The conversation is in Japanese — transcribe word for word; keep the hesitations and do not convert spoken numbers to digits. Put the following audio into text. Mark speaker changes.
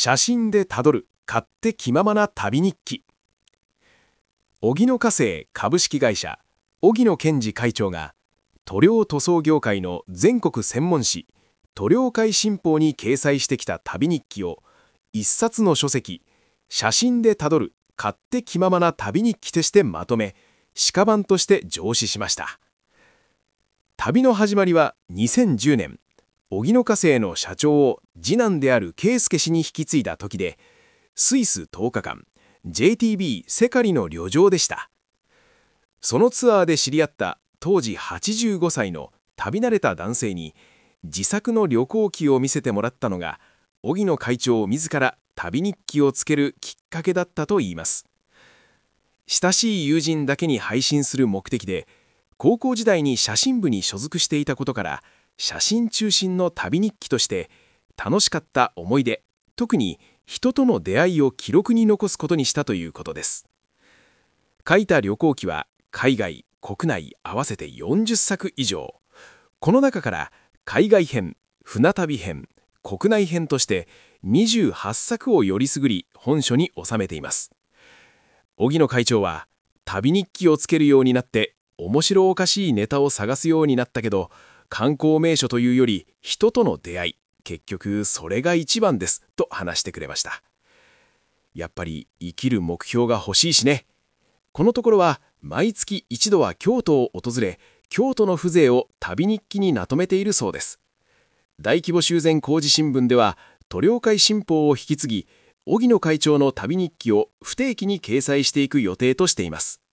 Speaker 1: 写真でたどる勝手気ままな旅日記。荻野化成株式会社荻野健二会長が塗料塗装業界の全国専門誌塗料界新報に掲載してきた旅日記を一冊の書籍写真でたどる勝手気ままな旅日記としてまとめ鹿版として上梓しました。旅の始まりはにせんじゅうねん、荻野化成の社長を次男である圭介氏に引き継いだ時で、スイスとおかかん ジェイティービー セカリの旅情でした。そのツアーで知り合った当時はちじゅうごさいの旅慣れた男性に自作の旅行記を見せてもらったのが、荻野会長自ら旅日記をつけるきっかけだったといいます。親しい友人だけに配信する目的で、高校時代に写真部に所属していたことから、写真中心の旅日記として楽しかった思い出、特に人との出会いを記録に残すことにしたということです。書いた旅行記は海外国内合わせてよんじゅっさく以上。この中から海外編、船旅編、国内編としてにじゅうはっさくをよりすぐり本書に収めています。荻野会長は旅日記をつけるようになって面白おかしいネタを探すようになったけど、観光名所というより人との出会い、結局それが一番ですと話してくれました。やっぱり生きる目標が欲しいしね。このところは毎月一度は京都を訪れ、京都の風情を旅日記にまとめているそうです。大規模修繕工事新聞では塗料界新報を引き継ぎ、荻野会長の旅日記を不定期に掲載していく予定としています。